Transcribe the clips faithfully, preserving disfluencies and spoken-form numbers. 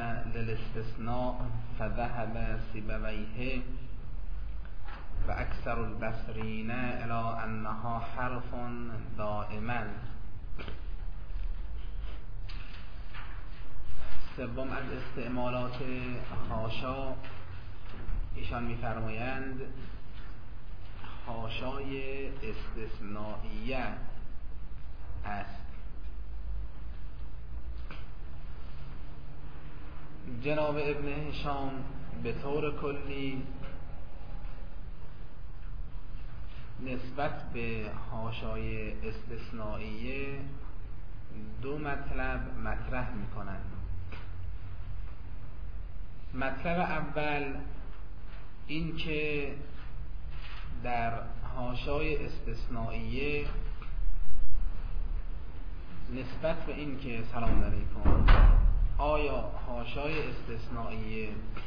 للاستثناء فذهب سیبویه و اکثر البصرین الی انها حرف دائما. سوم از استعمالات حاشا، ایشان می‌فرمایند حاشای استثنائیه است. جناب ابن هشام به طور کلی نسبت به حاشای استثنائیه دو مطلب مطرح می‌کنند. مطلب اول این که در حاشای استثنائیه نسبت به این که سلام علیکم آیا حاشای استثنائیه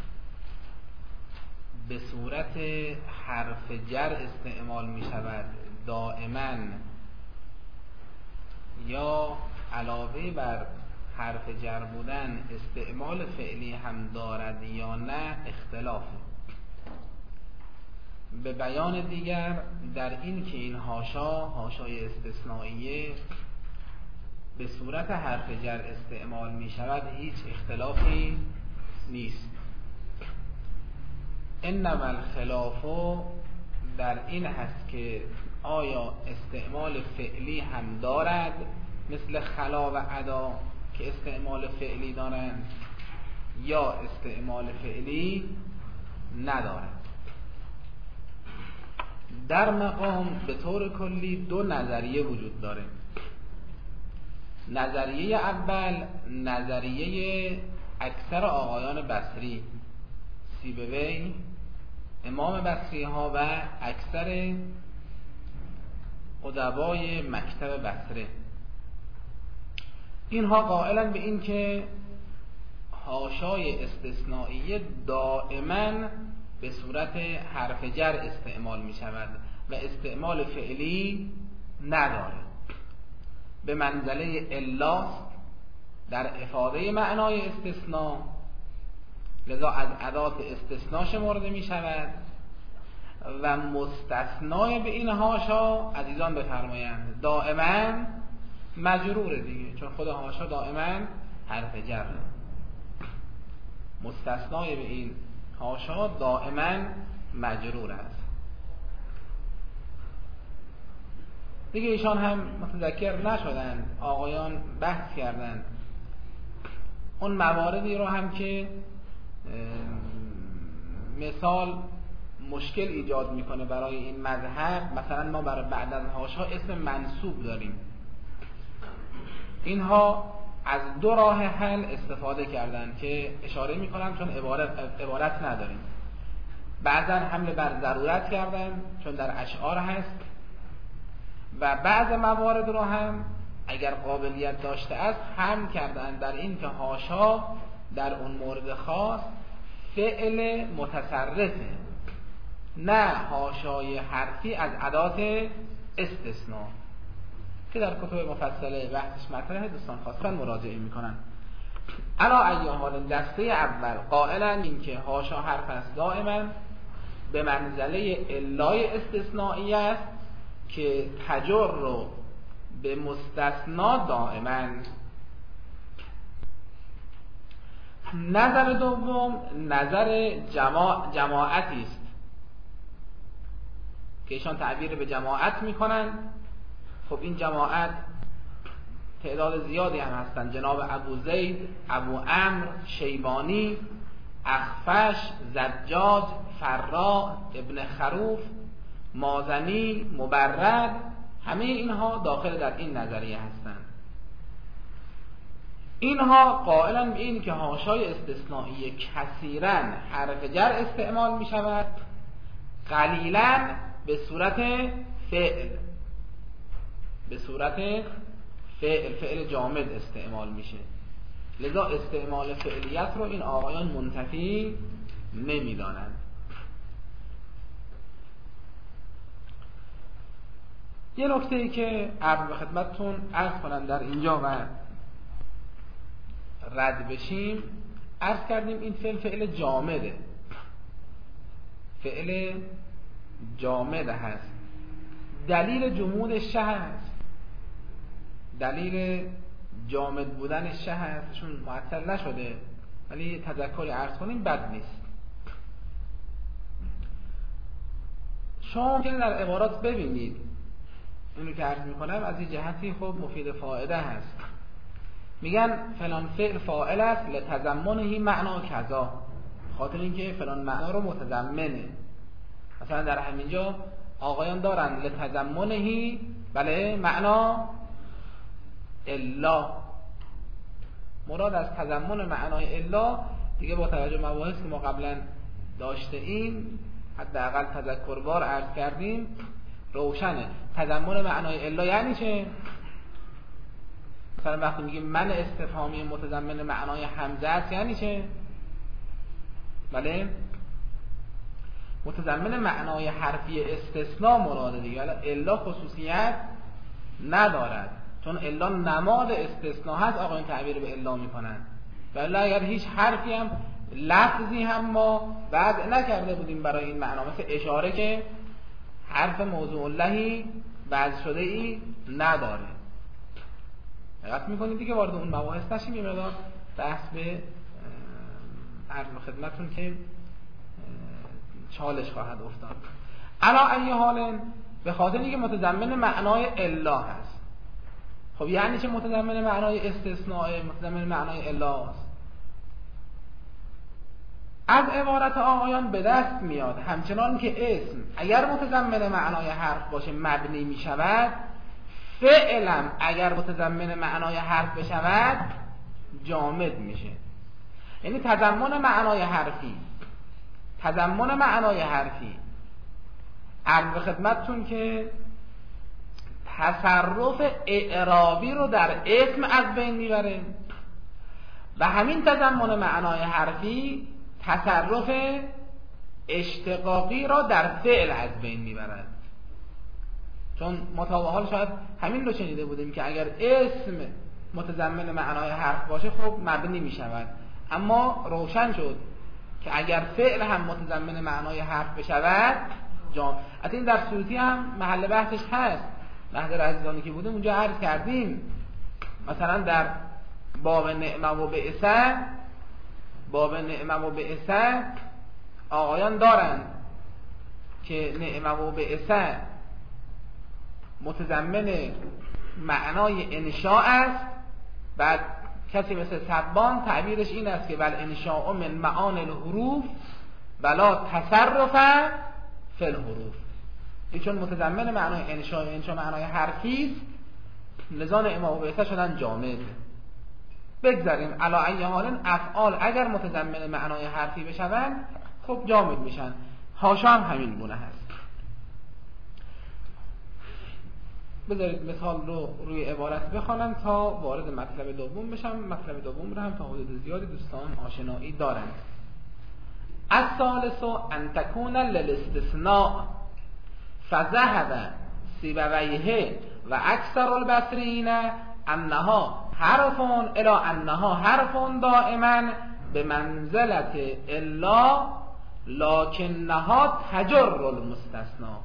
به صورت حرف جر استعمال می شود دائما یا علاوه بر حرف جر بودن استعمال فعلی هم دارد یا نه اختلافه. به بیان دیگر در این که این حاشا حاشای استثنائیه به صورت حرف جر استعمال می شود هیچ اختلافی نیست. انما الخلاف در این هست که آیا استعمال فعلی هم دارد مثل خلا و ادا که استعمال فعلی دارند یا استعمال فعلی ندارد. در مقام به طور کلی دو نظریه وجود داره. نظریه اول نظریه اکثر آقایان بصری، سیبوی، امام بصری ها و اکثر ادبای مکتب بصره. اینها قائلن به این که حاشای استثنائیه دائما به صورت حرف جر استعمال می شود و استعمال فعلی نداره، به منزله الاست در افاده معنای استثناء، لذا از ادات استثناء شمرده می شود و مستثنای به این حاشا عزیزان بفرمایند دائما مجروره دیگه، چون خود حاشا دائما حرف جره. مستثنای به این حاشا دائما مجرور است. دیگه ایشان هم متذکر نشدند، آقایان بحث کردند اون مواردی رو هم که مثال مشکل ایجاد میکنه برای این مذهب. مثلا ما برای بعد از حاشا اسم منصوب داریم. اینها از دو راه حل استفاده کردن که اشاره میکنم چون عبارت, عبارت نداریم. بعضا حمل بر ضرورت کردن چون در اشعار هست و بعض موارد رو هم اگر قابلیت داشته است هم کردن در این که حاشا در اون مورد خاص فعل متصرفه، نه حاشای حرفی از ادات استثناء که در کتب مفصله بحثش مطرحه، دوستان خواستن مراجعه میکنن. علا ای حال دسته اول قائلن این که حاشا حرف است دائما به منزله علای استثنائیه است که تجر رو به مستثنا دائما. نظر دوم نظر جماع جماعتی است که ایشان تعبیر به جماعت میکنن. خب این جماعت تعداد زیادی هم هستن، جناب ابو زید، ابو عمرو، شیبانی، اخفش، زجاج، فرا، ابن خروف، مازنی، مبرد، همه اینها داخل در این نظریه هستند. اینها قائلن به این که حاشای استثنائیه کثیراً حرف جر استعمال می شود، قلیلاً به صورت فعل، به صورت فعل فعل جامد استعمال میشه. لذا استعمال فعلیت رو این آقایان منتفی نمیدانند. یه نکته ای که عرض به خدمتتون عرض کنم در اینجا و رد بشیم، عرض کردیم این فعل فعل جامده، فعل جامد هست. دلیل جمودش چه هست؟ دلیل جامد بودنش چه هست؟ چون معطل نشده، ولی تذکری عرض کنیم بد نیست. شما ممکنه در عبارات ببینید اینو که عرض میکنم از این جهتی خب مفید فائده هست. میگن فلان فعل فاعل است لتضمنه معنا کذا، خاطر اینکه فلان معنا رو متضمنه. مثلا در همینجا آقایان دارن لتضمنه بله معنا الا، مراد از تضمن معنای الا دیگه با توجه مباحث که ما قبلا داشته ایم حداقل تذکربار عرض کردیم روشنه. تضمن معنای الا یعنی چه؟ مثلا وقتی میگیم من استفهامی متضمن معنای حمزه است یعنی چه؟ بله متضمن معنای حرفی استثناء مراده دیگه. الا خصوصیت ندارد چون الا نماد استثناء هست، آقایان تعبیر به الا میکنن. ولی اگر هیچ حرفی هم لفظی هم ما بعد نکرده بودیم برای این معنا، مثل اشاره که حرف موضوع لهی بعض شده ای نداره. دقت میکنید دیگه وارد اون مباحث نشیم، یه مقدار بحث به عرض خدمتتون که چالش خواهد افتاد. علا ای حال به خاطر اینکه متضمن معنای الا هست. خب یعنی چه متضمن معنای استثناء؟ متضمن معنای الا هست. از عبارت آقایان به دست میاد همچنان که اسم اگر متضمن معنای حرف باشه مبنی می شود، فعلم اگر متضمن معنای حرف بشود جامد میشه. یعنی تضمن معنای حرفی تضمن معنای حرفی عرض خدمتتون که تصرف اعرابی رو در اسم از بین میبره و همین تضمن معنای حرفی تصرف اشتقاقی را در فعل از بین میبرد. چون ما تا به حال شاید همین رو شنیده بودیم که اگر اسم متضمن معنای حرف باشه خب مبنی میشود، اما روشن شد که اگر فعل هم متضمن معنای حرف بشود جام. حتی این در سوتی هم محل بحثش هست، محضر عزیزانی که بودیم اونجا عرض کردیم. مثلا در باب نعمه و بعثه، باب نعمه و بعثه آقایان دارن که نعمه و بعثه متضمن معنای انشاء است. بعد کسی مثل سبان تعبیرش این است که بل انشاء من معان الحروف بلا تصرف فی الحروف. این چون متضمن معنای انشاء، انشاء معنای حرفی است، لذا نعمه و بعثه شدن جامد. بگذاریم علی ای حال افعال اگر متضمن معنای حرفی بشوند خب جامد میشن. حاشا هم همین گونه هست. بذارید مثال رو روی عبارت بخوانم تا وارد مطلب دوم بشم. مطلب دوم رو هم تا حدود زیادی دوستان آشنایی دارند. الثالث ان تكون للاستثناء فذهب سیبویه و اکثر البصرین انها حرف الى انها حرف دائما به منزلت الا لکنها تجر المستثنا.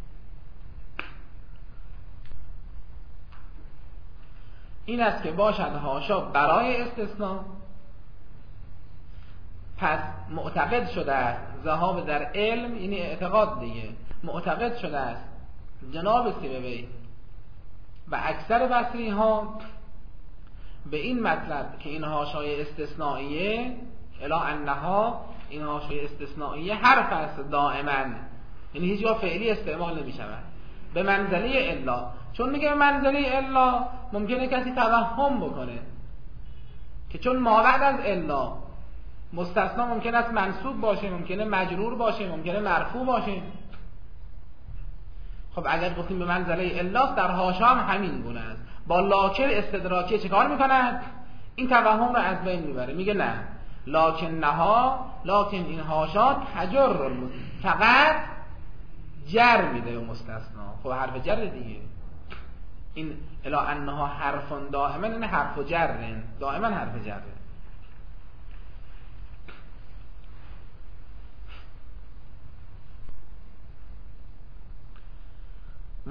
این است که باشد حاشا برای استثناء، پس معتقد شده است ذهاب در علم، یعنی اعتقاد دیگه، معتقد شده است جناب سیبوی و اکثر بصری ها به این مطلب که این حاشای استثنائیه الا انها، این حاشای استثنائیه حرف است دائما، یعنی هیچ جا فعلی استعمال نمی شود به منزله الا. چون میگه به منزله الا ممکنه کسی توهم بکنه که چون ما بعد از الا مستثنا ممکن است منصوب باشه، ممکنه مجرور باشه، ممکنه مرفوع باشه. خب اگر گفتیم به منزله الا در حاشا هم همین گونه است. با لاکن استدراکی چه کار میکنند؟ این توهم رو از بین میبره. میگه نه، لاکن نها، لاکن این حاشا تجر فقط جر میده به مستثنا. خب حرف جر دیگه، این الا انها حرف دائما، این حرف جر دائما حرف جر.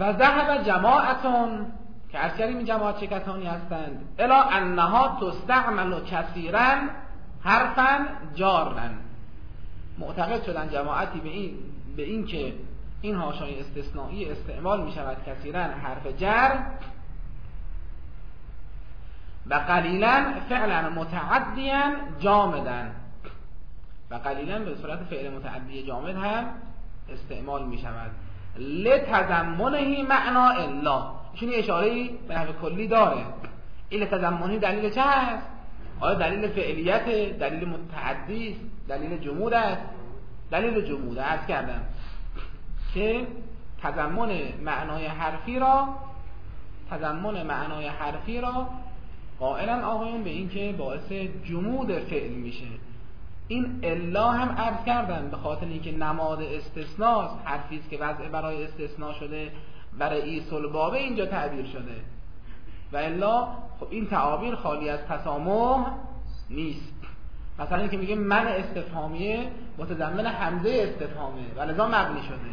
و ذهب جماعتون که از کردیم این جماعت چه کسانی هستند، الا انها تستعمل کثیرا حرفا جارا، معتقد شدن جماعتی به این به این که این حاشیه استثنایی استعمال می شود کثیرا حرف جر و قلیلا فعلا متعدیا جامدا، و قلیلا به صورت فعل متعدی جامد هم استعمال می شود. لتضمنه معنا الا، چون اشاره به نحو کلی داره. این لتضمنه دلیل چه هست؟ آیا دلیل فعلیت، دلیل متعدی، دلیل جمود است؟ دلیل جمود عرض کردم که تضمن معنای حرفی را تضمن معنای حرفی را قائلا آقایون به این که باعث جمود فعل میشه. این الا هم عرض کردن به خاطر اینکه نماد استثناست، حرفی است که وضع برای استثناء شده، برای ایصل البابه اینجا تعبیر شده، و الا خب این تعابیر خالی از تسامح نیست. مثلا اینکه میگه من استفهامیه متضمن همزه استفهامه و لذا مبنی شده،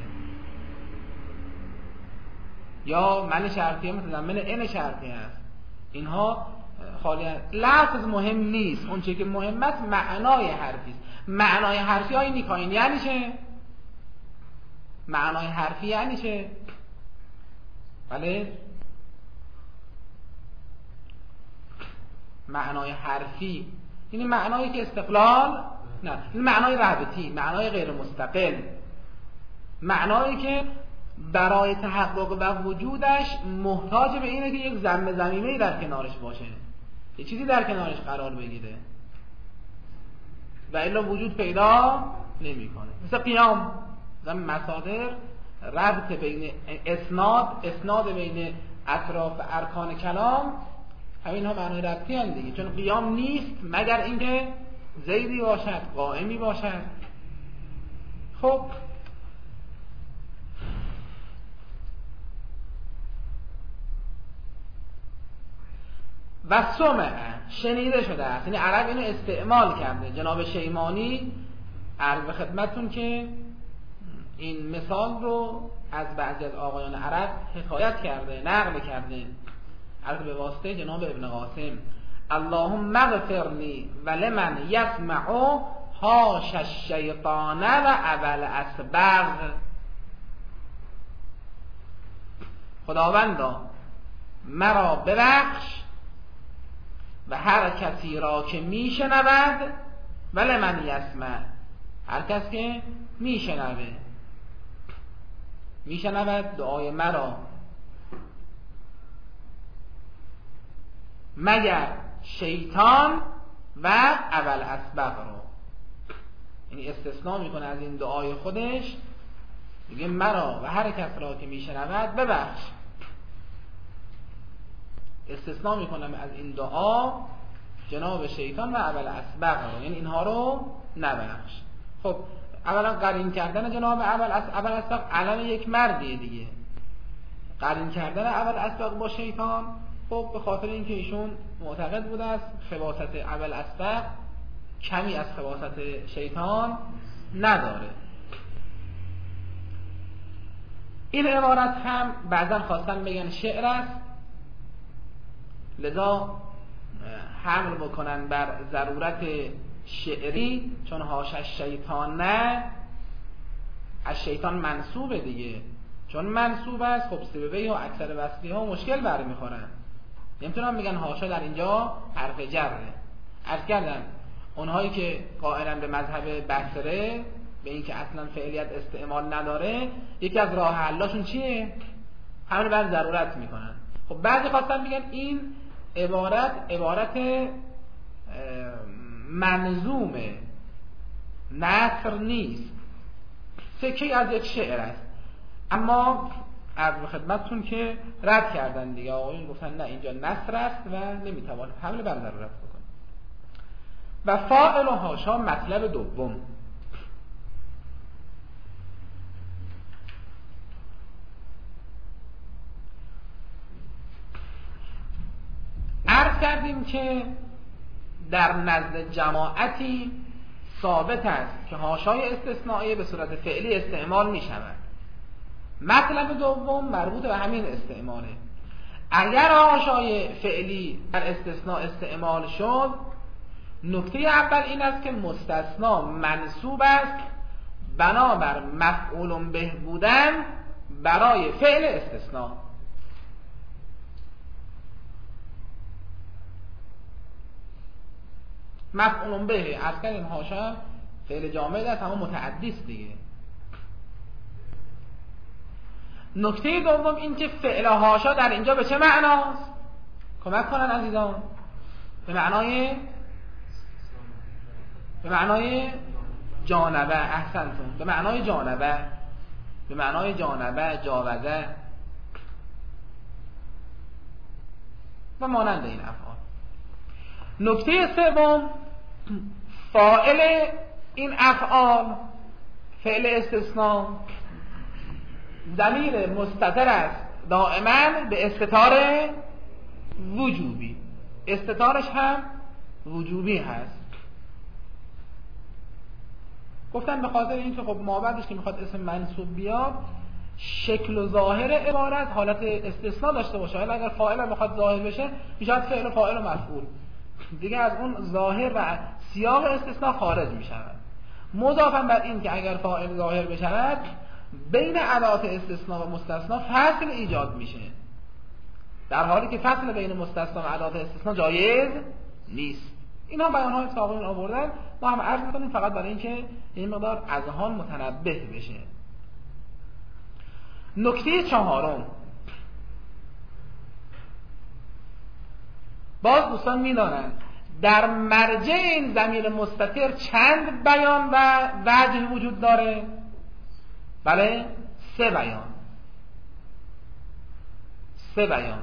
یا من شرطیه متضمن ان شرطیه است. اینها خالی از لفظ مهم نیست، اون چیزی که مهم است معنای حرفی است. معنای حرفی های نیکاین یعنی چه؟ معنای حرفی یعنی چه؟ بله، معنای حرفی یعنی معنایی که استقلال نه، این معنای رابطی، معنای غیر مستقل، معنایی که برای تحقق و وجودش محتاج به اینه که یک ضم ضمیمه‌ای در کنارش باشه، یه چیزی در کنارش قرار بگیره و الا وجود پیدا نمی‌کنه. مثل قیام، مثلا مصادر ربط بین اسناد اسناد بین اطراف ارکان کلام، همین ها معنای ربطی هم دیگه، چون قیام نیست مگر اینکه زیدی باشد، قائمی باشد. خب و سمع شنیده شده است، یعنی عرب اینو استعمال کرده. جناب شیمانی عرض به خدمتتون که این مثال رو از بعضی از آقایان عرب حکایت کرده، نقل کرده، عرض به واسطه جناب ابن قاسم. اللهم اغفرنی ولمن یسمع حاش الشیطان و اول اسبغ. خداوندا مرا ببخش و هر کسی را که میشنود، ولمن یسمع، هر کس که میشنوه میشنود دعای مرا، مگر شیطان و اول اسبق رو. یعنی استثناء میکنه از این دعای خودش، میگه مرا و هر کس را که میشنود ببخش. استثناء میکنم از این دعا جناب شیطان و اول اسبق رو، یعنی اینها رو نبخش. خب اولا قرین کردن جناب اول اول اسبق علم یک مردیه دیگه، قرین کردن اول اسبق با شیطان، خب به خاطر اینکه ایشون معتقد بوده است خباثت اول اسبق کمی از خباثت شیطان نداره. این عبارت هم بعضا خواستن بگن شعر است، لذا حمل بکنن بر ضرورت شعری، چون حاشش شیطان نه، از شیطان منصوبه دیگه، چون منصوب است خب سببه و اکثر وصلی ها مشکل برمیخورن، نمیتونم بگن حاشا در اینجا حرف جره. عرض کردم اونهایی که قائلن به مذهب بصره، به این که اصلا فعلیت استعمال نداره، یکی از راه حلاشون چیه؟ همین بر ضرورت میکنن. خب بعضی خواستن میگن این عبارت عبارت منظومه، نثر نیست، سکه از یک شعر است. اما عرض به خدمتتون که رد کردن دیگه، آقایون گفتن نه اینجا نثر است و نمیتوان حمل بر ضرورت بکن. و فاعل و حاشا مطلب دوم. عرض کردیم که در نزد جماعتی ثابت است که حاشای استثنائیه به صورت فعلی استعمال می شود. مطلب دوم مربوط به همین استعماله. اگر حاشای فعلی در استثناء استعمال شد، نکته اول این است که مستثنا منصوب است بنابر مفعول به بودن برای فعل استثناء. مفعول به از کردیم حاشا فعل جامد است اما متعدی است دیگه. نکته دوم این که فعل حاشا در اینجا به چه معناست؟ کمک کنن عزیزان. به معنای به معنای جانبه. احسنتون. به معنای جانبه، به معنای جانبه، جاوزه و مانند این افعال. نکته سوم، فاعل این افعال فعل استثناء ضمیر مستتر است دائما به استتار وجوبی. استتارش هم وجوبی هست. گفتن به خاطر اینکه خب ما بعدش که میخواد اسم منصوب بیاد شکل و ظاهر عبارت حالت استثناء داشته باشه. حالا اگر فاعل هم بخواد ظاهر بشه میشه فعل و فاعل و مفعول، دیگه از اون ظاهر و سیاق استثناء خارج میشود. مضافاً بر این که اگر فاعل ظاهر بشود بین ادوات استثناء و مستثنا فصل ایجاد میشه، در حالی که فصل بین مستثنا و ادوات استثناء جایز نیست. اینا بیان‌های سابقین آوردن، ما هم عرض می‌کنیم فقط برای اینکه این مقدار اذهان متنبه بشه. نکته چهارم، باز دوستان می‌دانند در مرجع این ضمیر مستتر چند بیان و وجه وجود داره؟ بله، سه بیان. سه بیان.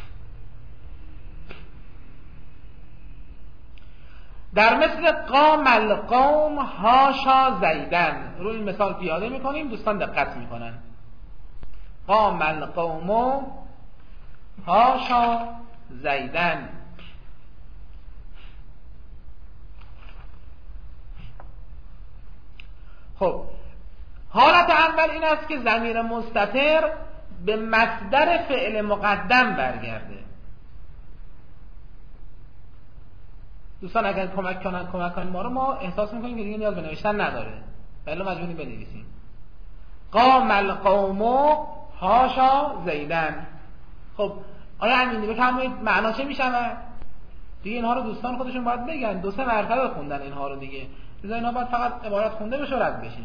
در مثل قام القوم هاشا زیدن، روی این مثال پیاده میکنیم، دوستان دقت میکنن. قام القوم هاشا زیدن. خب حالت اول این است که ضمیر مستتر به مصدر فعل مقدم برگرده. دوستان اگر کمک کنن کمک کنن ما رو، ما احساس میکنیم که دیگه نیاز به نوشتن نداره، ولی مجبوریم بنویسیم. قام القوم هاشا زیدن. خب آیا امینی بفرمایید معنا چه میشود؟ دیگه اینها رو دوستان خودشون باید بگن، دو سه مرتبه خوندن اینها رو دیگه. لذا اینها باید فقط عبارت خونده بشه و رد بشیم.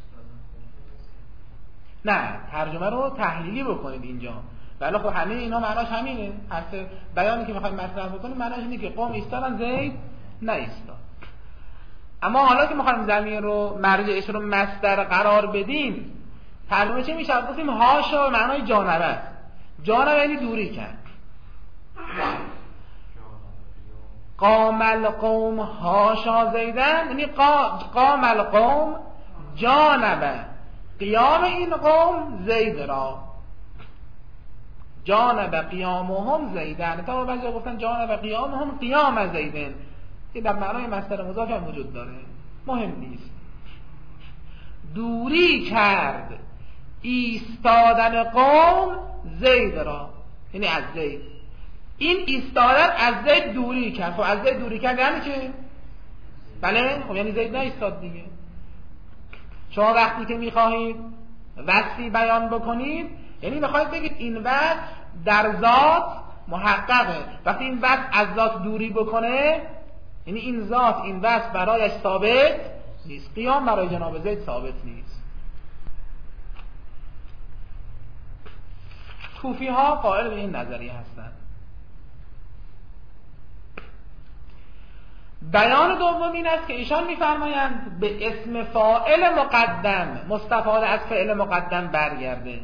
نه، ترجمه رو تحلیلی بکنید اینجا. ولی خب همه اینا معناش همینه. هر بیانی که میخوایم مطرح بکنیم معناش اینه که قوم ایستادن، زید نه ایستاد. اما حالا که میخوایم ضمیر رو مرجعش رو مصدر قرار بدیم، ترجمه چه میشه؟ گفتیم هاشا به معنای جانبه. جانبه یعنی دوری کرد. قام القوم هاشا زیدن یعنی قام القوم جانبه، قیام این قوم زید را. جانب قیامهم زیدن. تا بعضی گفتن جانب قیامهم قیام زیدن، این در معنای مصدر مضاف هم وجود داره، مهم نیست. دوری کرد ایستادن قوم زید را، یعنی از زید. این ایستادن از زید دوری کرد. خب از زید دوری کرد یعنی چه؟ بله، خب یعنی زید نه ایستاد دیگه. شما وقتی که میخواهید وصفی بیان بکنید، یعنی میخواهید بگید این وصف در ذات محققه. وقتی این وصف از ذات دوری بکنه، یعنی این ذات این وصف برایش ثابت نیست. قیام برای جناب زید ثابت نیست. کوفی ها قائل به این نظریه هستند. بیان دوم این است که ایشان می‌فرمایند به اسم فاعل مقدم مستفاده از فعل مقدم برگرده.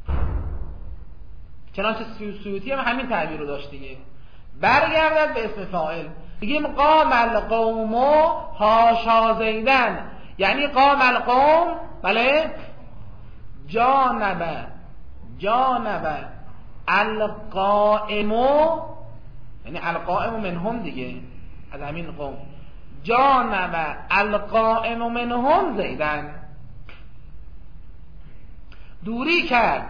چنانچه سیوطی هم همین تعبیر رو داشت دیگه، برگردد به اسم فاعل. بگیم قام القوم هاشا زیدن، یعنی قام القوم بله جانب جانب القائم، یعنی القائم منهم دیگه، از همین قوم. جانب القائم منهم زیدن. دوری کرد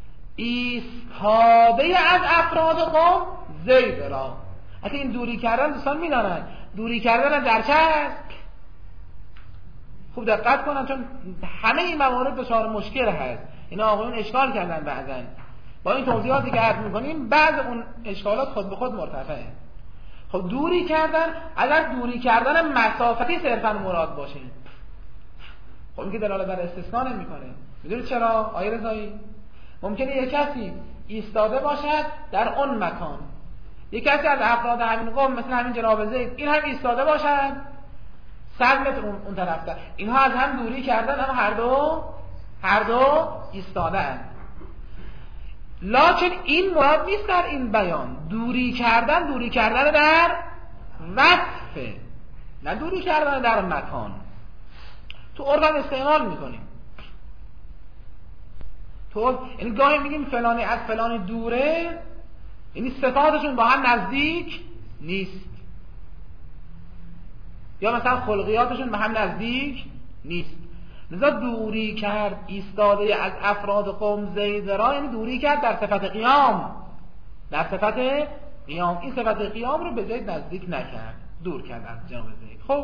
ایستاده از افراد قوم زید را. حتی این دوری کردن دوستان میدانن دوری کردن در چه است؟ خوب دقت کنن چون همه این موارد دچار مشکل هست. اینا آقایون اشکال کردن بعضن. با این توضیحاتی که عرض میکنیم بعض اون اشکالات خود به خود مرتفعه. خب دوری کردن اگر دوری کردن مسافتی صرفا مراد باشه، خب این که دلالت بر استثناء نمیکنه. میدونید چرا آیه رضایی؟ ممکنه یک کسی ایستاده باشد در اون مکان، یک کسی از افراد همین قوم مثل همین جناب زید این هم ایستاده باشد صد متر اون, اون طرف در. اینها از هم دوری کردن اما هر دو هر دو ایستاده اند. لکن این مراد نیست در این بیان. دوری کردن دوری کردن در وقفه، نه دوری کردن در مکان. تو عرف استعمال میکنیم. تو یعنی گاهی میگیم فلانی از فلانی دوره، یعنی صفاتشون با هم نزدیک نیست، یا مثلا خلقیاتشون به هم نزدیک نیست. لذا دوری کرد ایستاده از افراد قوم زید را، یعنی دوری کرد در صفت قیام، در صفت قیام. این صفت قیام رو به زید نزدیک نکرد، دور کرد از جناب زید. خب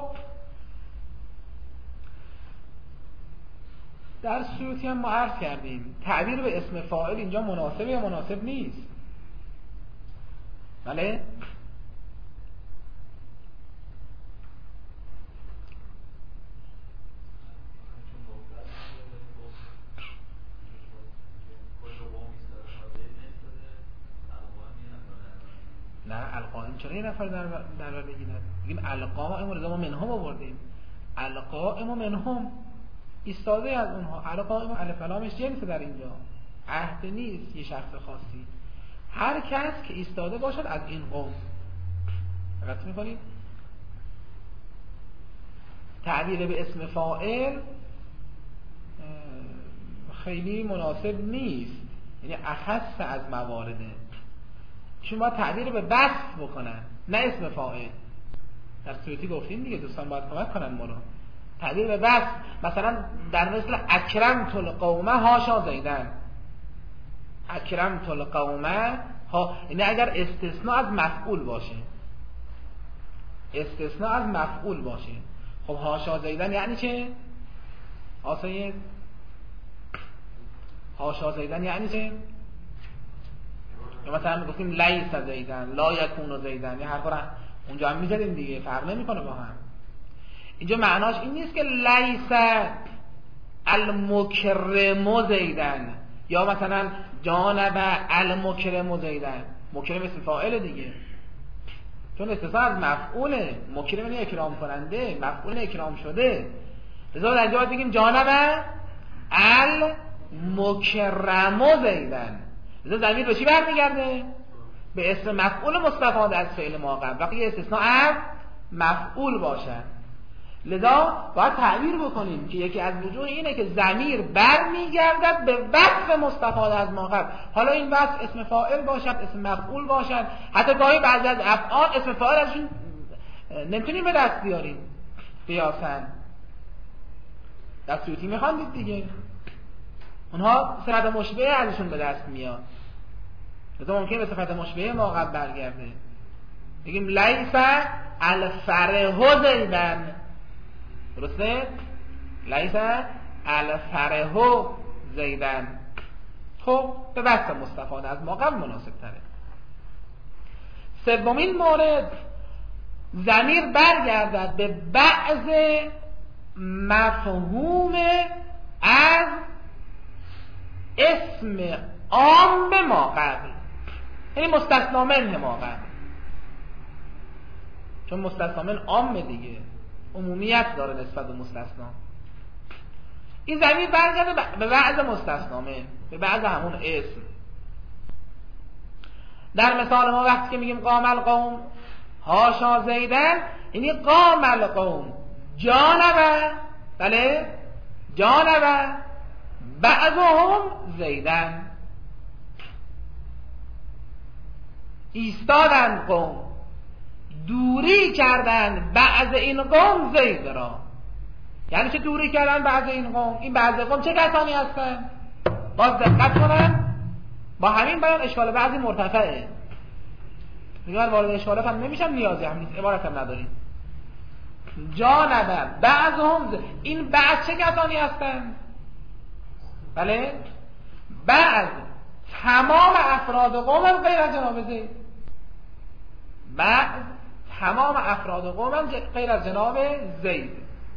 در سیوطی هم ما عرض کردیم تعبیر به اسم فاعل اینجا مناسب یا مناسب نیست. بله؟ نه القائم چرا یه نفر در در بگیرد؟ بگیم القائم و ما منهم آوردیم. القائم و منهم ایستاده از اونها. القائم و الف لامش جنس در اینجا عهد نیست یه شخص خاصی، هر کس که ایستاده باشد از این قوم. دقت می‌کنید؟ تعبیر به اسم فاعل خیلی مناسب نیست، یعنی اخص از موارده. چون باید تعبیر به وصف بکنن نه اسم فاعل. در سیوطی گفتیم دیگه دوستان باید کمک کنن ما رو. تعبیر به وصف مثلا در مثل اکرمت القومه هاشا زیدن. اکرمت القومه ها، یعنی اگر استثناء از مفعول باشه، استثناء از مفعول باشه. خب هاشا زیدن یعنی چه؟ آسایید هاشا زیدن یعنی چه؟ یا مثلا میگفتیم لیس زیدن، لا یکون زیدن، یه حرفا اونجا هم میزدیم دیگه، فرق نمیکنه با هم. اینجا معناش این نیست که لیس المکرم زیدن یا مثلا جانب المکرم زیدن. مکرم اسم فاعل دیگه، چون استثناء از مفعوله. مکرم یعنی اکرام کننده، مفعول اکرام شده. لذا در اینجا باید بگیم جانب المکرم زیدن. لذا ضمیر به چی برمیگرده؟ به اسم مفعول مستفاد از فعل ما قبل، وقتی استثناء از مفعول باشد. لذا باید تعبیر بکنیم که یکی از وجوه اینه که ضمیر برمیگردد به وصف مستفاد از ما قبل. حالا این وصف اسم فاعل باشد، اسم مفعول باشد، حتی گاهی بعضی از افعال اسم فاعل ازشون نمیتونیم به دست بیاریم قیاساً. در سیوطی میخواندید دیگه، اونها صفت مشبهه ازشون به دست میاد. لذا ممکنه به صفت مشبهه ما قبل برگرده. بگیم لیس الفرح زیدن، درسته؟ لیس الفرح زیدن. خب به وصف مستفاده از ما قبل مناسب تره. سومین مورد، ضمیر برگردد به بعض مفهوم از اسم عام به ما قبل، یعنی مستثنا منه ما قبل. چون مستثنا من عامه دیگه، عمومیت داره نسبت به مستثنا. این ضمیر برگرده به بعض مستثنا من، به بعض همون اسم. در مثال ما وقتی که میگیم قام القوم هاشا زیدن، یعنی قام القوم جانب، بله جانب بعضهم زیدن، ایستادن قوم، دوری کردن بعض این قوم زید را. یعنی چه دوری کردن بعض این قوم؟ این بعض قوم چه کسانی هستن؟ باز دقت کنن با همین بیان اشکال بعضی مرتفعه، دیگر وارد اشکالات هم نمیشم، نیازی هم نیست، عبارت هم نداریم. جانبه بعضهم، این بعض چه کسانی هستند؟ بله بعض تمام افراد قوم هم غیر از جناب زید، بعض تمام افراد قوم هم غیر از جناب زید،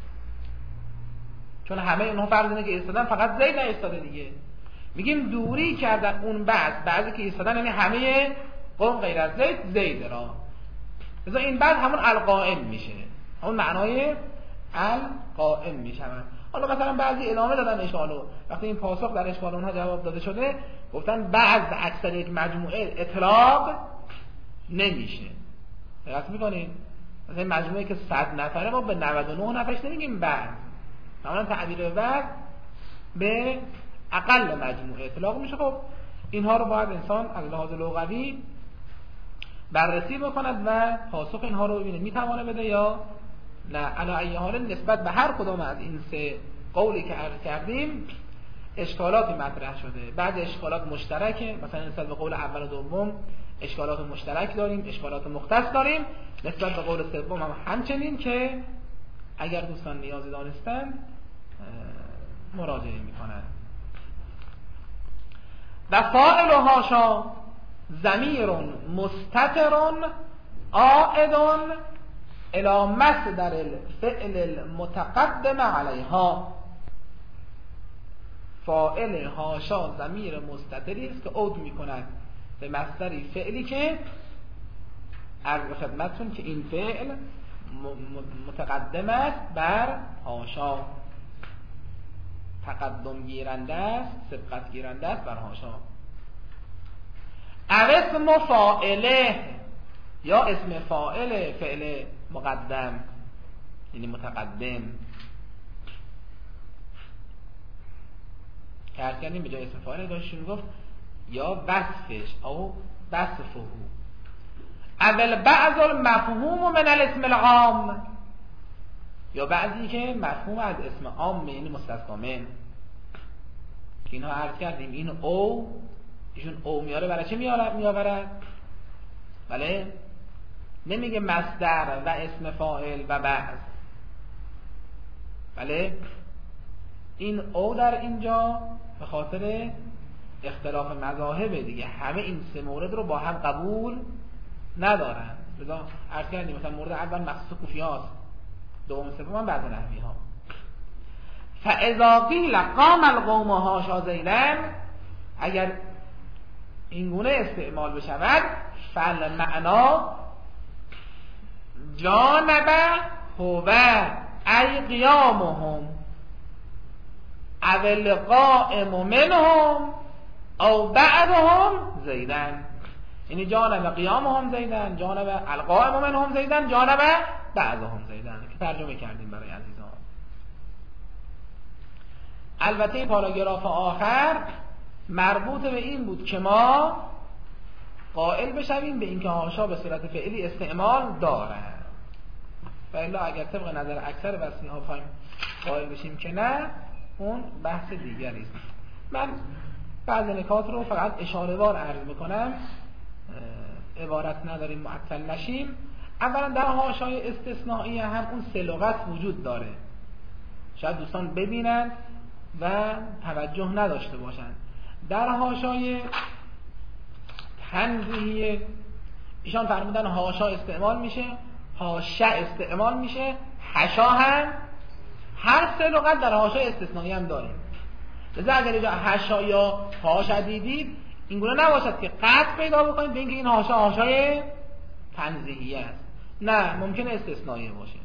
چون همه اونها فرض اینه که ایستادن، فقط زید نایستاده دیگه. میگیم دوری کردن اون بعض بعضی که ایستادن، یعنی همه قوم غیر از زید زید را، مثلا این بعد همون القائم میشه، همون معنای القائم میشه. حالا مثلا بعضی ادامه دادن اشکالو، وقتی این پاسخ در اشکال اونها جواب داده شده گفتن بعض اکثر یک مجموعه اطلاق نمیشه. دقت میکنید مثلا این مجموعه که صد نفره ما به نود و نه نفرش نمیگیم بعض، معمولا تعبیر بعض به اقل مجموعه اطلاق میشه. خب اینها رو باید انسان از لحاظ لغوی بررسی بکند و پاسخ اینها رو ببینه میتوانه بده یا نه. علی ای حال نسبت به هر کدام از این سه قولی که عرض کردیم اشکالاتی مطرح شده. بعضی اشکالات مشترکه، مثلا نسبت به قول اول و دوم اشکالات مشترک داریم، اشکالات مختص داریم. نسبت به قول سوم هم همچنین که اگر دوستان نیازی دانستن مراجعه میکنن. و فاعل و حاشا ضمیر مستتر عائد الی مصدر الفعل المتقدم علیها. فاعل حاشا ضمیر مستتری است که عود میکند به مصدری فعلی که عرض خدمتتون که این فعل متقدم است بر حاشا، تقدم گیرنده است، سبقت گیرنده است بر حاشا. او اسم فاعله، یا اسم فاعل فعل مقدم یعنی متقدم که هر کردیم به جای اسم فاعل داشتیم گفت یا وصفش او وصفه. اول بعض المفهوم من الاسم العام، یا بعضی که مفهوم از اسم عام یعنی مستثنا من، که اینها عرض کردیم این او ایشون او میاره برای چه میآورد؟ بله نمیگه مصدر و اسم فاعل و بعض، بله این او در اینجا به خاطر اختلاف مذاهب دیگه، همه این سه مورد رو با هم قبول ندارن. لذا عرض کردیم مثلا مورد اول مخصوص کوفی هاست، دوم سوم هم بعض نحوی ها. فاذا قیل قام القوم حاشا زیدن، اگر این گونه استعمال بشود فعل معنا جانب هو ای قیامهم اول قائم منهم او بعدهم زیدن، یعنی جانب قیامهم زیدن، جانب القائم منهم زیدن، جانب بعدهم زیدن که ترجمه کردیم برای عزیزان. البته پاراگراف آخر مربوط به این بود که ما قائل بشویم به اینکه حاشا به صورت فعلی استعمال دارد، و الا اگر طبق نظر اکثر وسیع ها بخوایم قائل بشیم که نه، اون بحث دیگری است. من بعض نکات رو فقط اشاره وار عرض میکنم، عبارت نداریم معطل نشیم. اولا در حاشای استثنایی هم اون سه لغت وجود داره، شاید دوستان ببینند و توجه نداشته باشند. در حاشای تنزیهی ایشان فرمودن حاشا استعمال میشه، حاشا استعمال میشه، حشا هم، هر سه لغت در حاشای استثنایی هم داریم. لذا اگر اینجا حشا یا حاشا دیدید اینگونه نباشد که قطع پیدا بکنید به اینکه این حاشا حاشای تنزیهی است، نه، ممکنه استثنایی باشه.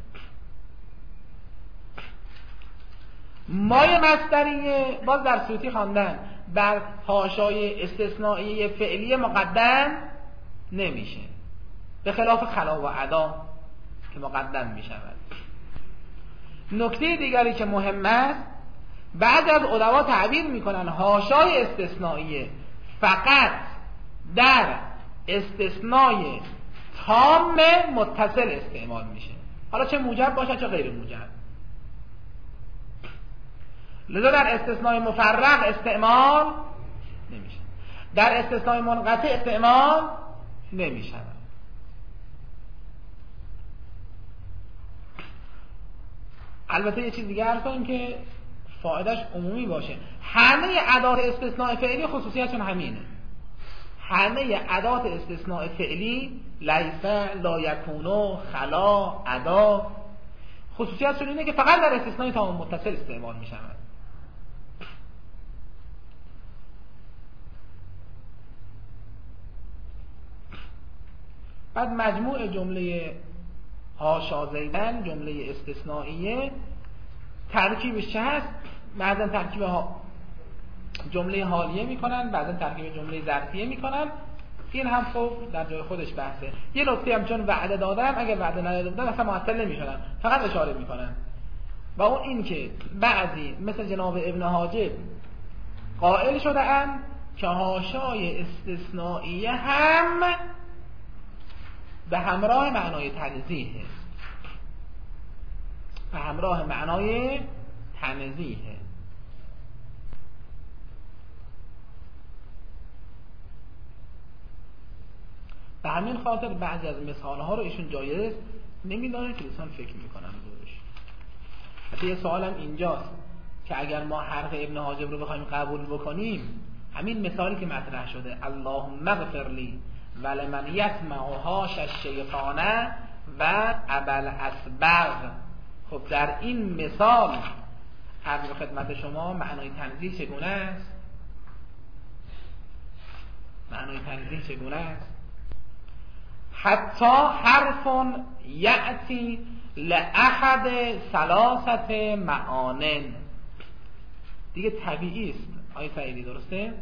مای مصدریه باز در صوتی خواندن بر حاشای استثنایی فعلی مقدم نمیشه، به خلاف خلا و عدا که مقدم میشود. نکته دیگری که مهم است، بعضی از ادبا تعبیر میکنن حاشای استثنایی فقط در استثنای تام متصل استعمال میشه، حالا چه موجب باشه چه غیر موجب. لذا در استثناء مفرق استعمال نمیشه، در استثناء منقطع استعمال نمیشه. البته یه چیز دیگه عرض کنیم که فایدهش عمومی باشه. همه ادات استثناء فعلی خصوصیتشون همینه. همه ادات استثناء فعلی لیس، لا یکونو، خلا، ادا، خصوصیتشون اینه که فقط در استثناء تمام متصل استعمال میشن. بعد مجموع جمله حاشا زیدن، جمله استثنائیه، ترکیبش چه هست؟ بعضا ترکیب ها جمله حالیه میکنن، بعضا ترکیب جمله ظرفیه میکنن. این هم خب در جای خودش بحثه. یه نکته هم چون وعده دادم، اگه وعده نداده بودن اصلا معطل نمیشدن، فقط اشاره میکنن. و اون این که بعضی مثل جناب ابن حاجب قائل شده ام که حاشای استثنائیه هم به همراه معنای تنزیه، به همراه معنای تنزیه. به همین خاطر بعضی از مثالها رو ایشون جایز نمیدونه که دوستان فکر میکنن دورش. حتی یه سوالم اینجاست که اگر ما حرف ابن حاجب رو بخوایم قبول بکنیم، همین مثالی که مطرح شده اللهم اغفر لی ولمن یطمع حاش الشیطان و ابل اسبغ، خب در این مثال عرض خدمت شما معنای تنزیه چگونه است؟ معنای تنزیه چگونه است؟ حتی حرف یأتی لأحد ثلاثت معانن. دیگه طبیعی است آیه سعیدی، درسته؟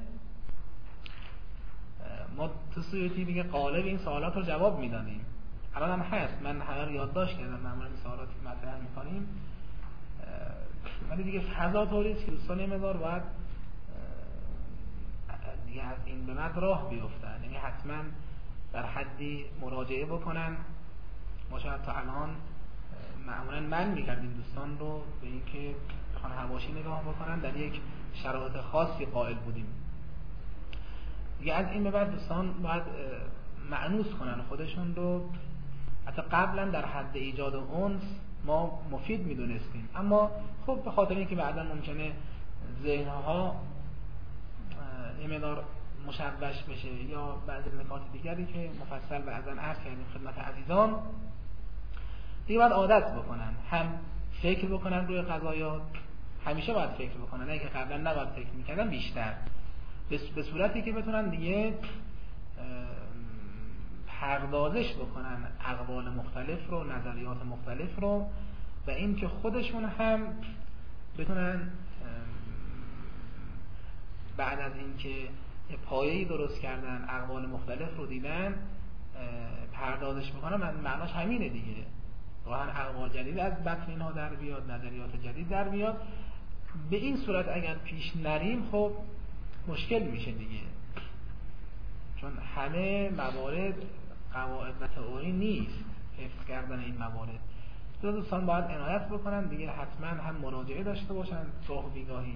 ما تو سویتی دیگه قالب این سوالات رو جواب میدادیم، الان هم هست، من همه رو یادداشت کردم معمولا این سوالاتی که مطرح میکنیم، ولی دیگه فضا طوری است که دوستان یه باید دیگه از این به بعد راه بیفتن، یعنی حتما در حدی مراجعه بکنن. ما شاید تا الان معمولا من میکردیم دوستان رو به اینکه بخوان حواشی نگاه بکنن، در یک شرایط خاصی قائل بودیم. دیگه از این به بعد دوستان باید مأنوس کنن خودشون رو. حتی قبلا در حد ایجاد اونس ما مفید میدونستیم، اما خب به خاطر اینکه بعدا ممکنه ذهنها یه مقدار مشوش بشه یا بعضی نکات دیگری که مفصل بعضا عرض کردیم خدمت عزیزان، دیگه باید عادت بکنن، هم فکر بکنن روی قضایا، همیشه باید فکر بکنن، نه که قبلا نباید فکر میکردن، بیشتر به صورتی که بتونن دیگه پردازش بکنن اقوال مختلف رو، نظریات مختلف رو، و این که خودشون هم بتونن بعد از اینکه پایه‌ای درست کردن، اقوال مختلف رو دیدن، پردازش بکنن. معناش همینه دیگه، واقعا اقوال جدید از بطن اینها در بیاد، نظریات جدید در بیاد. به این صورت اگر پیش نریم خب مشکل میشه دیگه، چون همه موارد قواعد و تئوری نیست حفظ کردن این موارد. دوستان باید عنایت بکنن دیگه، حتما هم مراجعه داشته باشن گاه و بیگاهی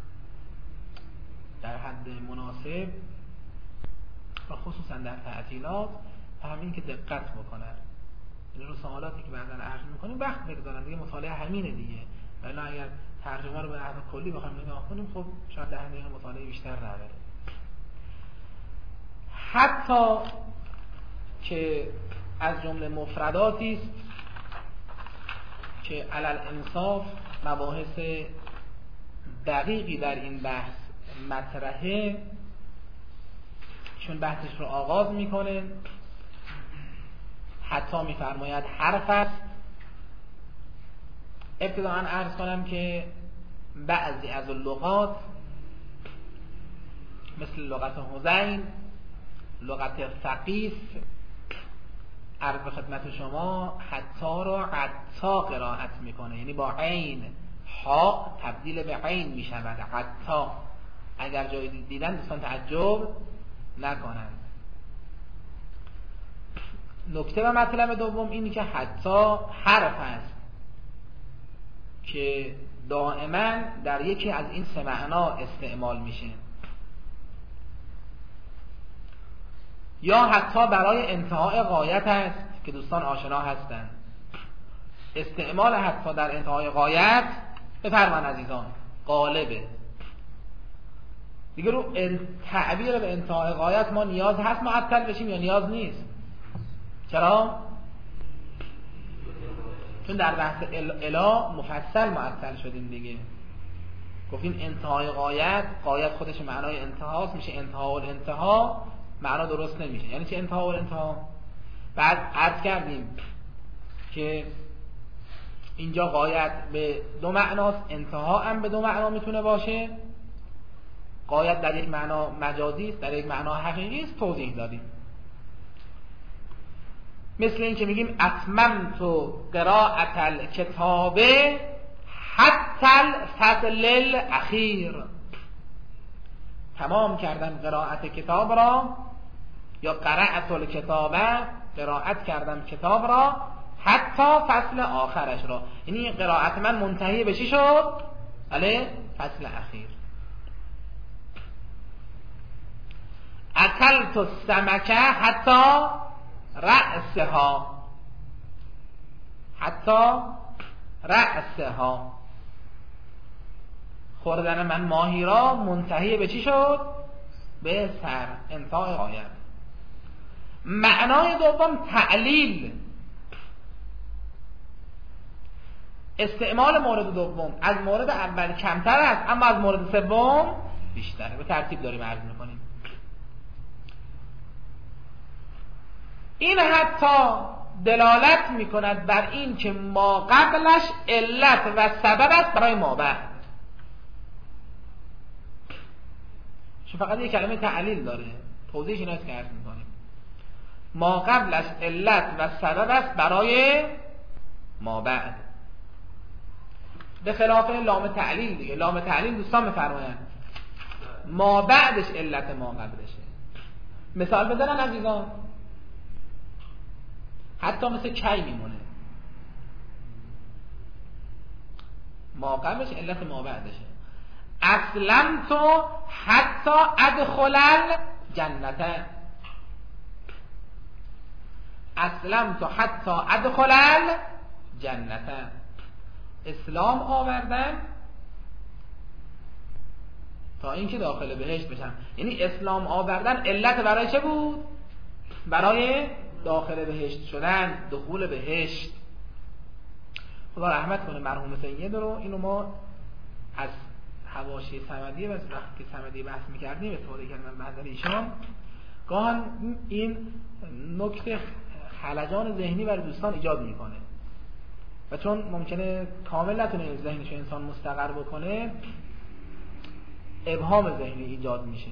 در حد مناسب، و خصوصا در تعطیلات همین که دقت بکنن. این رو سوالاتی که بعداً عرض میکنیم وقت بگذارن دیگه، مطالعه همینه دیگه. ولی اگر ترجمه رو به نحو کلی بخوایم نگاه کنیم خب شاید ده دقیقه مطالعه بیشتر نداره. حتی که از جمله مفرداتی است که علل انصاف مباحث دقیقی در این بحث مطرحه، چون بحثش رو آغاز میکنه حتی میفرماید حرف است. ابتداءً عرض کنم که بعضی از اللغات مثل لغت حزین، لغت ثقیف، عرض خدمت شما حتی را حتی قرائت میکنه، یعنی با عین ها تبدیل به عین میشود حتی. اگر جایی دیدن دوستان تعجب نکنند. نکته و مطلب دوم اینی که حتی حرف است که دائما در یکی از این سه معنا استعمال میشه، یا حتی برای انتهای غایت است که دوستان آشنا هستند. استعمال حتی در انتهای غایت بفرمان عزیزان غالبه دیگه. رو تعبیر به انتهای غایت ما نیاز هست معطل بشیم یا نیاز نیست؟ چرا؟ چون در بحث الا مفصل معطل شدیم دیگه، گفتیم انتهای غایت، غایت خودش معنای انتهاست، میشه انتها و الانتها، معنا درست نمیشه. یعنی چه انتها و الانتها؟ بعد عرض کردیم که اینجا غایت به دو معناست، انتها هم به دو معنا میتونه باشه. غایت در یک معنا مجازی است، در یک معنا حقیقی است، توضیح دادیم. مثل این که میگیم اتممت قراءة الکتاب حتی الفصل الاخیر، تمام کردم قرائت کتاب را، یا قرأت الکتاب، قرائت کردم کتاب را، حتی فصل آخرش را. یعنی قرائت من منتهی به چی شد؟ بله، فصل اخیر. اکلت السمکه حتی رأسها، حتی رأسها، خوردن من ماهی را منتهی به چی شد؟ به سر، انتهای غایت. معنای دوم تعلیل. استعمال مورد دوم از مورد اول کمتر است، اما از مورد سوم بیشتره. به ترتیب داریم عرض میکنیم. این حتی دلالت میکند بر این که ما قبلش علت و سبب است برای ما بعد. چون فقط یک کلمه تعلیل داره، توضیحش این است که عرض میکنیم. ما قبلش علت و سبب است برای ما بعد، به خلاف لام تعلیل دیگه. لام تعلیل دوستان میفرمایند ما بعدش علت ما قبلشه. مثال بزنن عزیزان، حتی مثل کی میمونه، ما قبلش علت ما بعدشه. اسلم تو حتی ادخل الجنت، اسلم تو حتی ادخل الجنت، اسلام آوردم تا اینکه داخل بهشت بشم. یعنی اسلام آوردن علت برای چه بود؟ برای داخل بهشت شدن، دخول بهشت. خدا رحمت کنه مرحوم سید رو. اینو ما از حواشی صمدیه، وقتی که صمدی بحث میکردیم استفاده کردن محضر ایشان، گاهن این نکته خلجان ذهنی برای دوستان ایجاد میکنه و چون ممکنه کامل نتونه ذهنش انسان مستقر بکنه، ابهام ذهنی ایجاد میشه.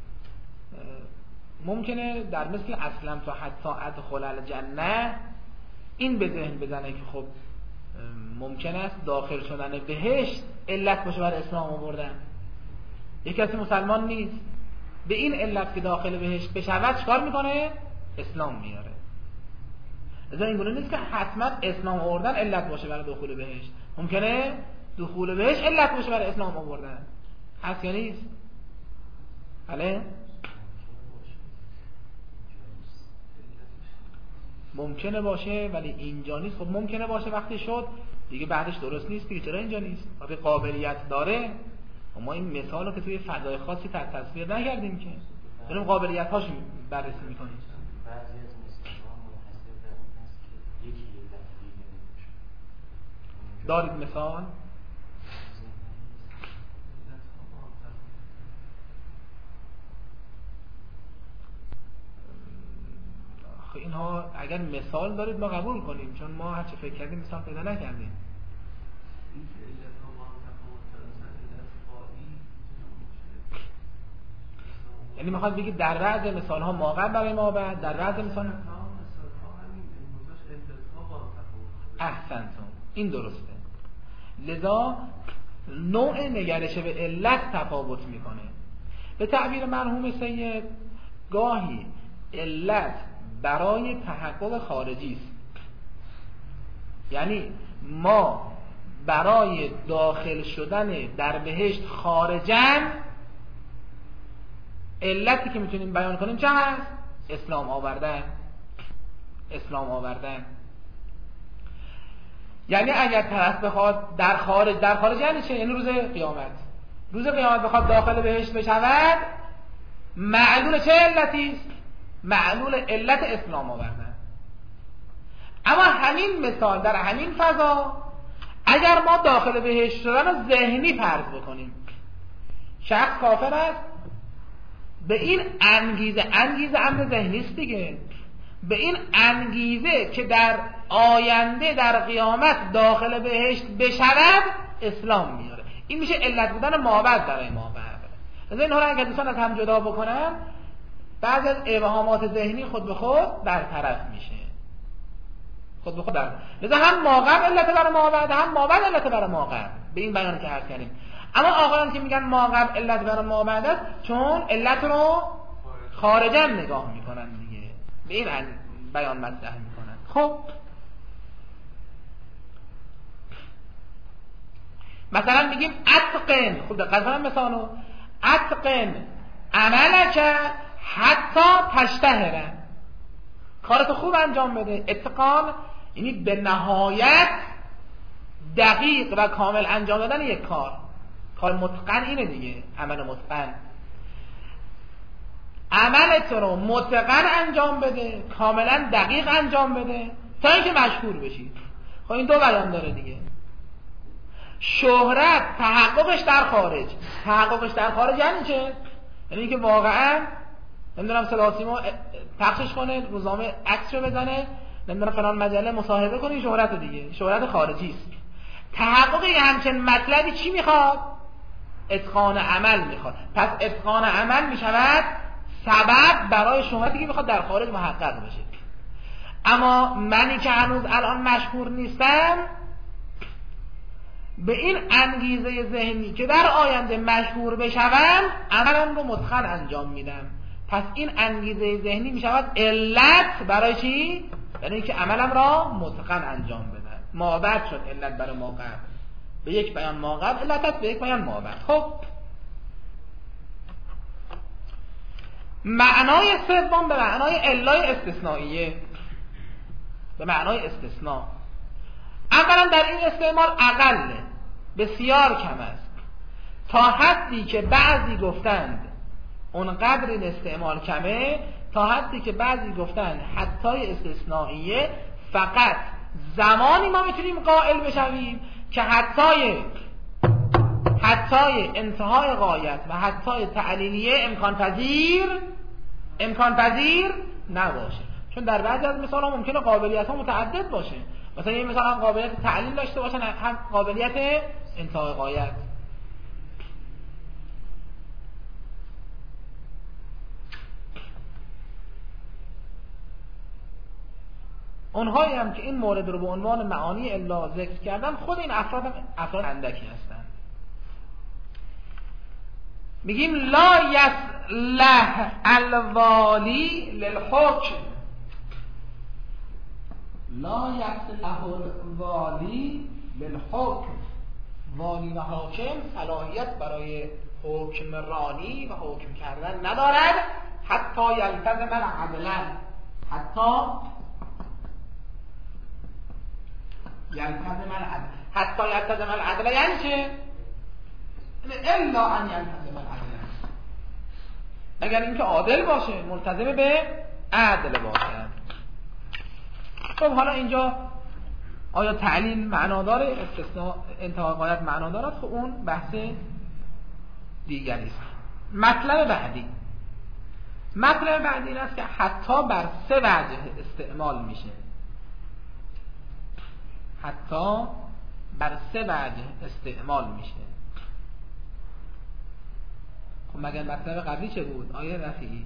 ممکنه در مثل اسلم تو حتی ادخل الجنه این به ذهن بزنه که خب ممکن است داخل شدن بهشت علت باشه برای اسلام آوردن. یک کسی مسلمان نیست، به این علت که داخل بهشت بشود چکار میکنه؟ اسلام میاره. لذا این گونه نیست که حتما اسلام آوردن علت باشه برای دخول بهشت. ممکنه دخول بهشت علت باشه برای اسلام آوردن. هست یا نیست؟ بله؟ ممکنه باشه ولی اینجا نیست. خب ممکنه باشه وقتی شد دیگه بعدش درست نیست دیگه. چرا اینجا نیست؟ وقتی قابلیت داره. ما این مثال رو که توی فضای خاصی تحت تصویر نکردیم که داریم قابلیت هاش بررسی میکنیم. بعضی از مسلمان منحصر در این هست که یکی علت دیگه نمیشه. دارید مثال؟ اینها اگر مثال دارید ما قبول کنیم، چون ما هرچی فکر کردیم مثال پیدا نکردیم. یعنی میخواد بگید در بعض مثال ها ما قبل برای ما بعد، در بعض مثال ها احسنتون، این درسته. لذا نوع نگرش به علت تفاوت میکنه. به تعبیر مرحوم سید گاهی علت برای تحقق خارجی است. یعنی ما برای داخل شدن در بهشت خارجن، علتی که میتونیم بیان کنیم چه هست؟ اسلام آوردن. اسلام آوردن یعنی اگر طرف بخواد در خارج، در خارج یعنی چه؟ یعنی روز قیامت. روز قیامت بخواد داخل بهشت بشود، معلول چه علتی است؟ معلول علت اسلام آوردن. اما همین مثال در همین فضا اگر ما داخل بهشت شدن رو ذهنی فرض بکنیم، شخص کافر است، به این انگیزه، انگیزه امر ذهنی است دیگه، به این انگیزه که در آینده در قیامت داخل بهشت بشود اسلام میاره. این میشه علت بودن مابعد برای مابعد. از این ها اگر دوستان از هم جدا بکنن، بعضی از ابهامات ذهنی خود به خود برطرف میشه. خود به خود در لذا هم ماقبل علت برای مابعد، هم مابعد علت برای ماقبل، به این بیان که عرض کردیم. اما آقایان که میگن ماقبل علت برای مابعد است، چون علت رو خارجا نگاه میکنن دیگه، به این بیان مطرح میکنن. خب مثلا میگیم اتقن، خب دقت کنم مثالو، اتقن عملک حتی تشتهره، کارتو خوب انجام بده. اتقان یعنی به نهایت دقیق و کامل انجام دادن یک کار. کار متقن اینه دیگه، عمل متقن. عملت رو متقن انجام بده، کاملا دقیق انجام بده تا اینکه مشهور بشید. خب این دو بیان داره دیگه. شهرت تحققش در خارج، تحققش در خارج یعنی چه؟ یعنی اینکه واقعا نمیدونم سلاسیما پخشش کنه، روزنامه عکس رو بزنه، نمیدونم فلان مجله مصاحبه کنه، شهرت دیگه، شهرت خارجی است. تحقق این همچین مطلبی چی میخواد؟ اتقان عمل میخواد. پس اتقان عمل میشود سبب برای شهرتی که میخواد در خارج محقق بشه. اما منی که هنوز الان مشهور نیستم، به این انگیزه ذهنی که در آینده مشهور بشوم، عملم رو متقن انجام میدم. پس این انگیزه ذهنی میشود علت برای چی؟ برای اینکه عملم را متقن انجام بدم. مابعد شد علت برای ماقبل. به یک بیان ماقبل علت است، به یک بیان مابعد. خب معنای سوم به معنای علای استثنائیه، به معنای استثناء. اولا در این استعمال اقل، بسیار کم است، تا حدی که بعضی گفتند اونقدر این استعمال کمه، تا حدی که بعضی گفتند حتی استثنائیه فقط زمانی ما میتونیم قائل بشویم که حتی حتی انتهای غایت و حتی تعلیلیه امکان پذیر امکان پذیر نباشه. چون در بعضی از مثال ها ممکنه قابلیت ها متعدد باشه، مثلا این مثال هم قابلیت تعلیل داشته باشن، هم قابلیت انتهای غایت. اونهایی هم که این مورد رو به عنوان معانی الا ذکر کردن، خود این افراد هم افراد اندکی هستند. میگیم لا یصلح الوالی للحکم، لا یصلح الوالی للحکم. والی و حاکم صلاحیت برای حکمرانی و حکم کردن ندارد حتی یلتزم العدل، حتی یلتزم العدل. حتی یلتزم العدل یعنی چه؟ الا ان یلتزم العدل، مگر اینکه عادل باشه، ملتزم به عدل باشه. خب حالا اینجا آیا تعلیل معنا داره، استثناء انتهای غایت معنا دارد؟ خب اون بحث دیگری است. مطلب بعدی مطلب بعدی این است که حتی بر سه وجه استعمال میشه. حتی بر سه وجه استعمال میشه. خب مگر مطلب قبلی چه بود؟ آیه رفیعی؟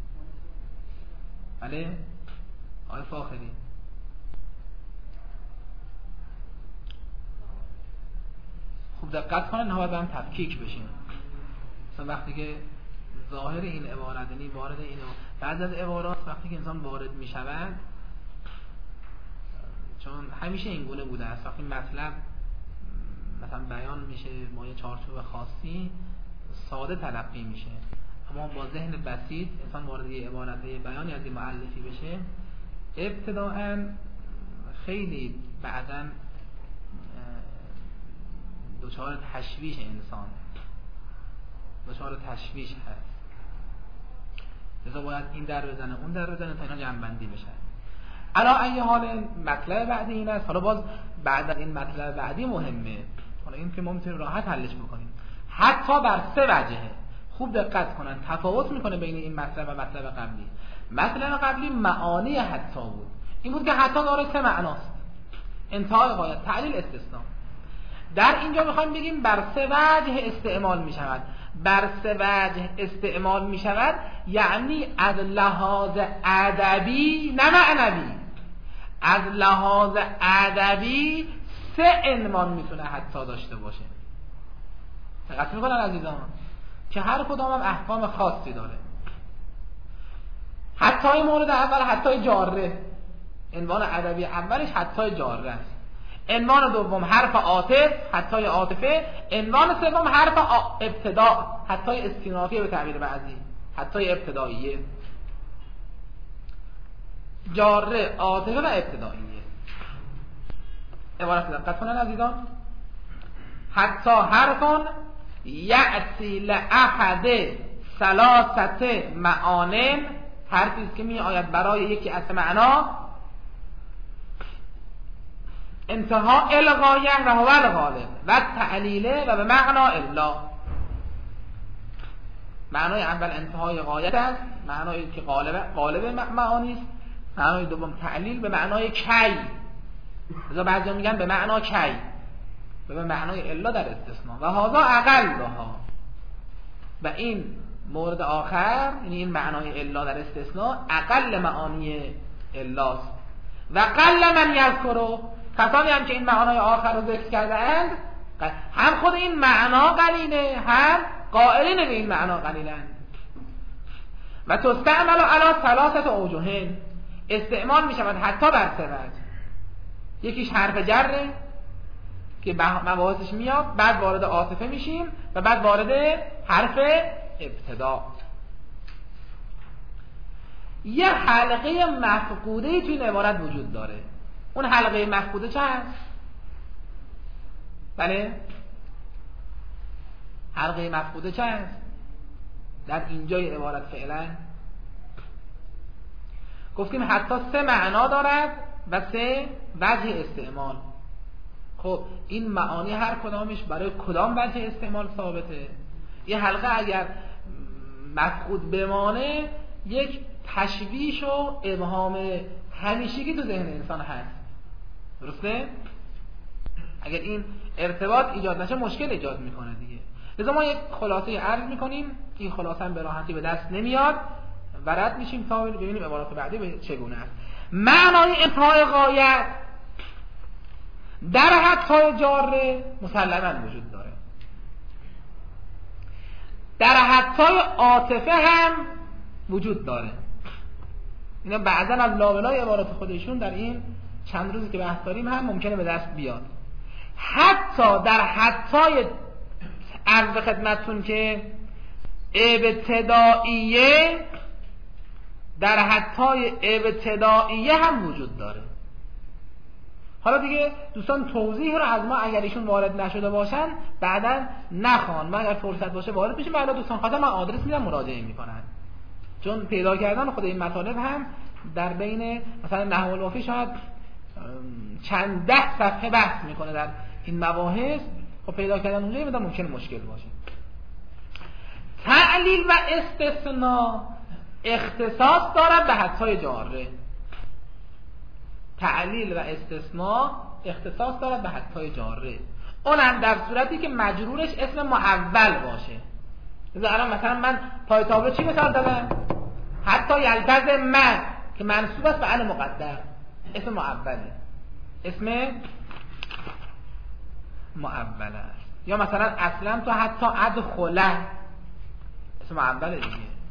بله؟ آیه فاخری؟ خب دقت کنن، ها باید هم تفکیک بشیم. مثلا وقتی که ظاهر این عبارت، یعنی وارد این عبارت، بعضی از عبارات وقتی که انسان وارد می شود، چون همیشه این گونه بوده است، وقتی مطلب مثلا بیان میشه با یه چارچوب خاصی ساده تلقی میشه، اما با ذهن بسیط انسان وارد یه عبارت یه بیانی از این مؤلفی بشه ابتداءً خیلی بعداً دچار تشویش انسان دچار تشویش هست، لذا باید این در بزنه اون در بزنه تا اینا جمع‌بندی بشه. علا ای حال مطلب بعدی این است، حالا باز بعد از این مطلب بعدی مهمه، حالا این که ما میتونیم راحت حلش بکنیم، حتی بر سه وجهه. خوب دقت کنن، تفاوت میکنه بین این مطلب و مطلب قبلی. مطلب قبلی معانی حتی بود، این بود که حتی داره سه معناست، انتهای غایت، تعلیل، استثناء. در اینجا میخوایم بگیم بر سه وجه استعمال میشود. بر سه وجه استعمال میشود یعنی از لحاظ ادبی نه معنوی، از لحاظ ادبی سه عنوان میتونه حتی داشته باشه. دقت میکنن عزیزان که هر کدام هم احکام خاصی داره. حتی مورد اول حتی جاره، عنوان ادبی اولش حتی جاره است. عنوان دوم حرف عاطف، حتی عاطفه. عنوان سوم حرف ابتدا، حتی استینافیه به تعبیر بعضی، حتی ابتداییه. جاره، عاطفه و ابتداییه. عبارت دقت کنن عزیزان. حتی حرفون یأتی لأحد ثلاثه معانم، حرفی است که می آید برای یکی از معنا انتها الغایه و هو الغالب و تعلیله و به معنا الا. معنای اول انتهای غایت است، معنای که غالب غالب معانی است. معنای دوم تعلیل به معنای کی، لذا بعضیا میگن به معنا کی و به معنای الا در استثناء. و هذا اقلها، و این مورد آخر یعنی این معنای الا در استثناء اقل معانی الاست. و قل من یذکره، کسانی هم که این معنای آخر رو ذکر کرده اند هم خود این معنا قلیله هم قائلین به این معنا قلیلند. و تستعمل علی ثلاثه اوجه، استعمال می شود حتی بر سه وجه. یکیش حرف جره که مباحثش میاد، بعد وارد عاطفه میشیم و بعد وارد حرف ابتدا. یه حلقه مفقوده توی این عبارت وجود داره. اون حلقه مفقوده چه هست؟ بله؟ حلقه مفقوده چه هست؟ در اینجای عبارت فعلا گفتیم حتی سه معنا دارد و سه وجه استعمال. خب این معانی هر کدامش برای کدام وجه استعمال ثابته؟ یه حلقه اگر مفقود بمانه یک تشویش و ابهام همیشگی تو ذهن انسان هست، درسته؟ اگر این ارتباط ایجاد نشه مشکل ایجاد میکنه دیگه. لذا ما یک خلاصه عرض میکنیم، این خلاصه هم به راحتی به دست نمیاد و رد میشیم تا ببینیم عبارات بعدی به چگونه است. معنای انتهای غایت در حتی جاره مسلماً وجود داره، در حتی عاطفه هم وجود داره. اینا بعضا از لابلای عبارات خودشون در این چند روزی که بحث داریم هم ممکنه به دست بیاد. حتی در حتی عرض خدمتتون که ابتدائیه، در حتی ابتدائیه هم وجود داره. حالا دیگه دوستان توضیح رو از ما اگر ایشون وارد نشده باشن بعداً نخوان، ما اگر فرصت باشه وارد بشیم. بعدا دوستان خواستم من آدرس میدم مراجعه میکنن، چون پیدا کردن خود این مطالب هم در بین مثلا نحو الوافی شاید چند ده صفحه بحث میکنه در این مباحث. خب پیدا کردن اونجا میدونم ممکنه مشکل باشه. تعلیل و استثناء اختصاص دارد به حتی جاره. تعلیل و استثناء اختصاص دارد به حتی جاره، اونم در صورتی که مجرورش اسم معول باشه. الان مثلا من پای تابلو چی مثال دادم؟ حتی یلتز من که منصوب است به عل مقدر، اسم معوله، اسم معوله است. یا مثلا اصلا تو حتی ادخله اسم معوله دیگه.